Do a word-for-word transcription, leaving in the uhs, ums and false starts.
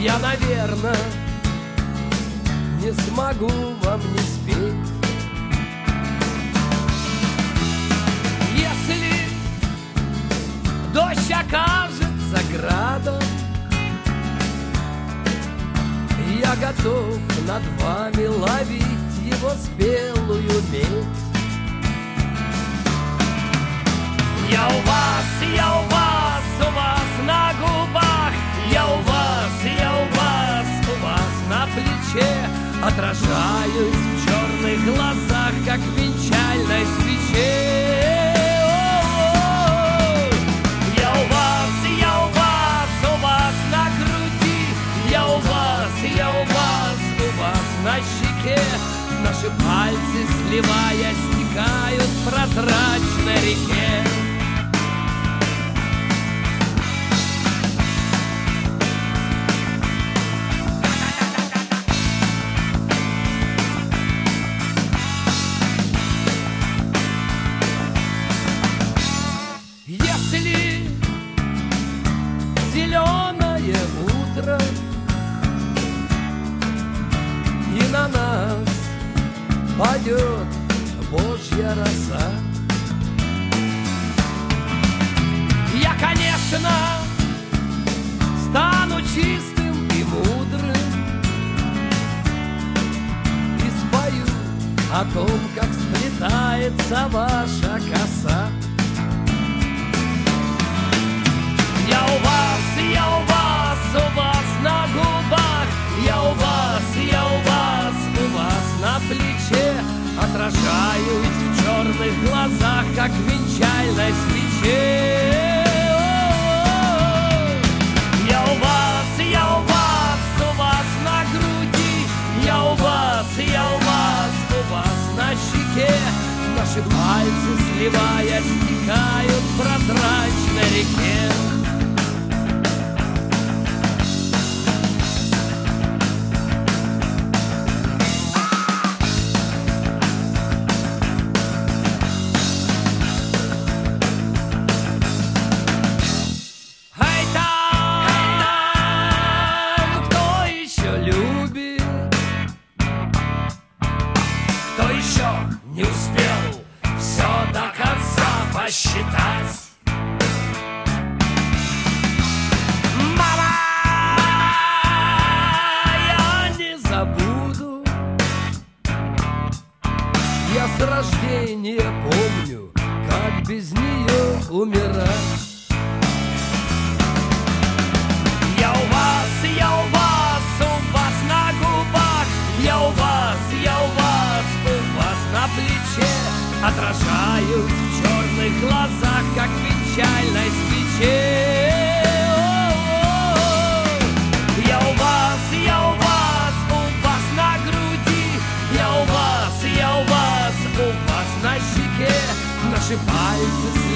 Я, наверное, не смогу вам не спеть. Если дождь окажется градом, я готов над вами ловить его спелую медь. Я у вас, я у вас, у вас на губах, я у вас, я у вас, у вас на плече, отражаюсь в черных глазах, как в венчальной свече. Я у вас, я у вас, у вас на груди, я у вас, я у вас, у вас на щеке. Наши пальцы, сливаясь, стекают в прозрачной реке. Если зеленое утро и на нас падет Божья роса, я, конечно, стану чистым и мудрым и спою о том, как сплетается ваша коса. Я у вас, я у вас, у вас на губах, я у вас, я у вас, у вас на плече, отражаюсь в черных глазах, как в венчальной свече. Я у вас, я у вас, у вас на груди, я у вас, я у вас, у вас на щеке. Наши пальцы, сливаясь, стекают в прозрачной реке. Не успел все до конца посчитать. Мама, я не забуду. Я с рождения помню, как без нее умирать. Я у вас, я у вас, у вас на губах, я у вас, я у вас, у вас на плече, отражаюсь в черных глазах, как в венчальной свече. Я у вас, я у вас, у вас на груди, я у вас, я у вас, у вас на щеке. Наши пальцы